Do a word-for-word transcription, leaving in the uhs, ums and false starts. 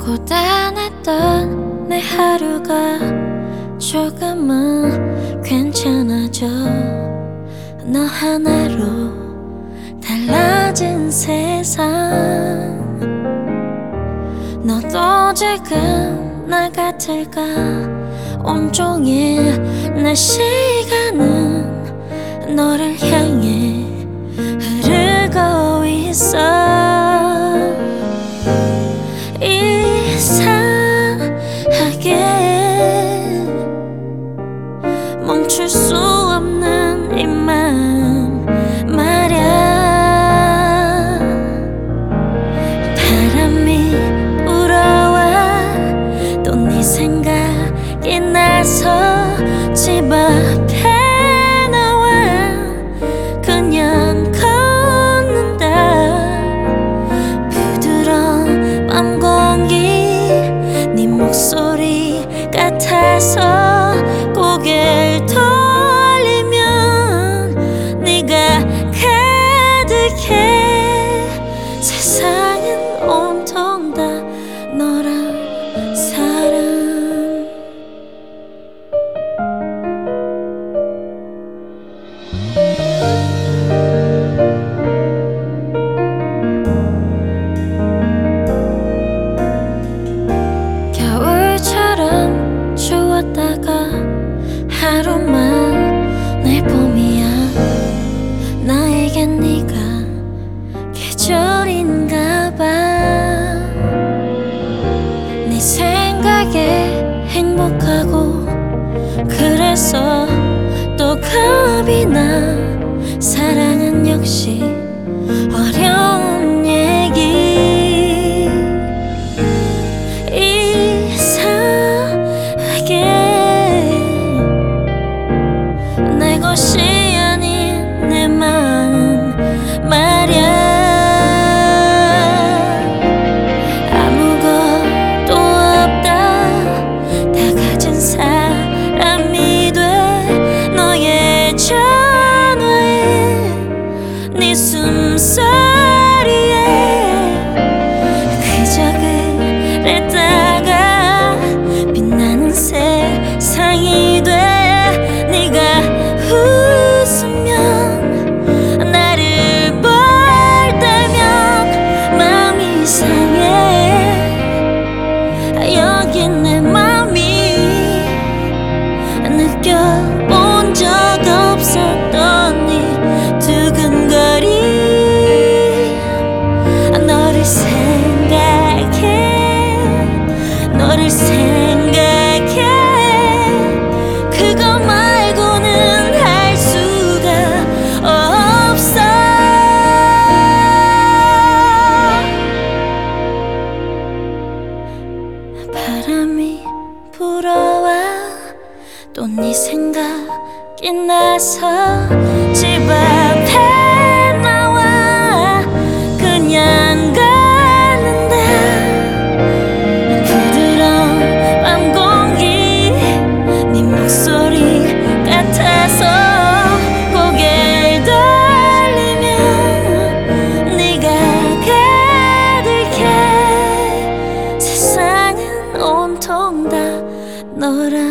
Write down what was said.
고단했던 내 하루가 조금은 괜찮아져. 너 하나로 달라진 세상. 너도 지금 나 같을까? 온종일 내 시간은 너를 향해 흐르고 있어. 이상하게 멈출 수 없는 이 마음 말야. 바람이 불어와 또 네 생각이 나서 집 앞에 나와 그냥 걷는다. 부드러운 밤 공기 네 목소리 같아서 고개를 돌리면 네가 가득해. 세상은 온통 다 너란 사람. 겨울처럼 추웠다가 하루만 내 봄이야. 나에겐 네가 계절인가봐. 네 생각에 행복하고 그래서 또 겁이 나. 사랑은 역시 어려운 얘기. 이상하게 내 것이 아닌 내 마음 말야. 아무것도 없다 다 가진 사람이 돼. 너의 전화에 네 숨소리에 그저 그랬다가 빛나는 세상이 돼. 네가 웃으면 나를 볼 때면 마음이 이상해. 여기 내 맘이 느껴본 적 없었던 이 두근거림. 너를 생각해 너를 생각해. 그거 말고는 할 수가 없어. 바람이 불어와 또 네 생각이 나서 집 앞에 나와 그냥 가는데. 부드러운 밤 공기 네 목소리 같아서 고개를 돌리면 네가 가득해. 세상은 온통 다 너라